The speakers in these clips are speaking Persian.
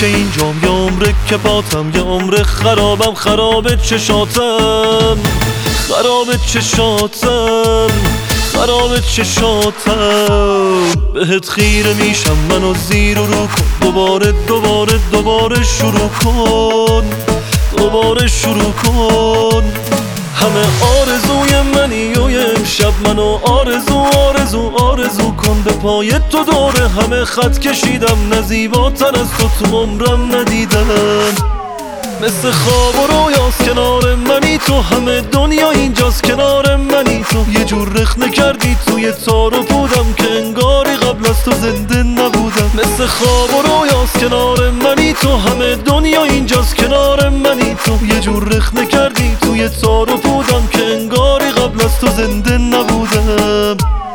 که اینجام، یه عمر که پاتم، یه عمر خرابم، خراب چشاتم، خراب چشاتم، خراب چشاتم. بهت خیره میشم منو زیر و رو کن، دوباره دوباره دوباره شروع کن، دوباره شروع کن. همه آرزوی منی و امشب منو آرزو آرزو آرزو کن. به پای تو دوره همه خط کشیدم، نه زیباتر از تو عمرم ندیدم. مثل خواب و رویاست کنار منی تو، همه دنیا اینجاست کنار منی تو. یه جور رخنه کردی توی تار و پودم که انگاری قبل از تو زنده نبودم. مثل خواب و رویاست کنار منی تو، همه دنیا اینجاست کنار منی تو. یه جور رخنه کردی توی تار و پودم که انگاری قبل از تو زنده نبودم.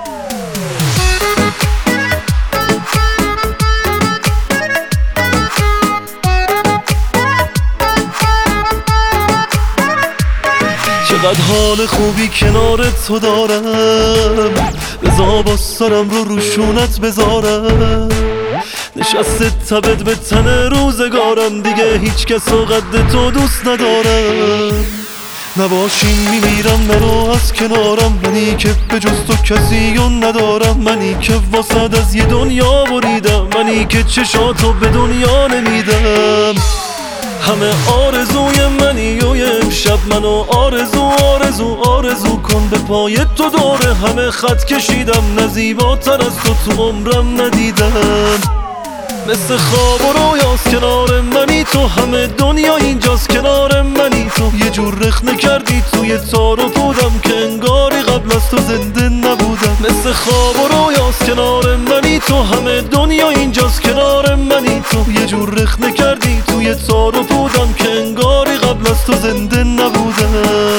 چقدر حال خوبی کنار تو دارم، بذار با سرم رو روشونت بذارم. نشسته تبت به تن روزگارم، دیگه هیچ کس و قد تو دوست ندارم. نباشی میمیرم، نرو از کنارم، منی که به جز تو کسی و ندارم. منی که واسد از یه دنیا بریدم، منی که چشاتو به دنیا نمیدم. همه آرزوی منی و امشب منو آرزو آرزو آرزو کن. به پای تو دوره همه خط کشیدم، نه زیباتر از تو عمرم ندیدم. مثل خواب و رویاست کنار منی تو، همه دنیا اینجاست کنار منی تو. یه جور رخنه کردی توی تار و پودم که انگاری قبل از تو زنده نبودم. مثل خواب و رویاست کنار منی تو، همه دنیا اینجاست کنار منی تو. یه جور رخنه کردی توی تار و پودم که انگاری قبل از تو زنده نبودم.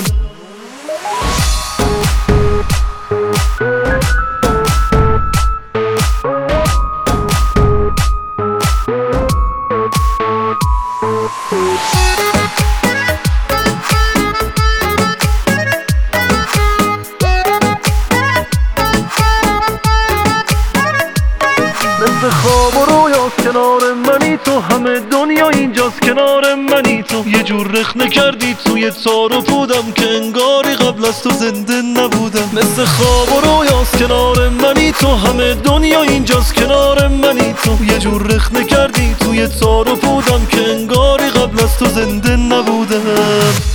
مثل خواب و رویاست کنار منی تو، همه دنیا اینجاست کنار منی تو. یه جور رخنه کردی توی تار و پودم که انگاری قبل از تو زنده نبودم. مثل خواب و رویاست کنار منی تو، همه دنیا اینجاست کنار منی تو. یه جور رخنه کردی توی تار و پودم که انگاری قبل از تو زنده نبودم.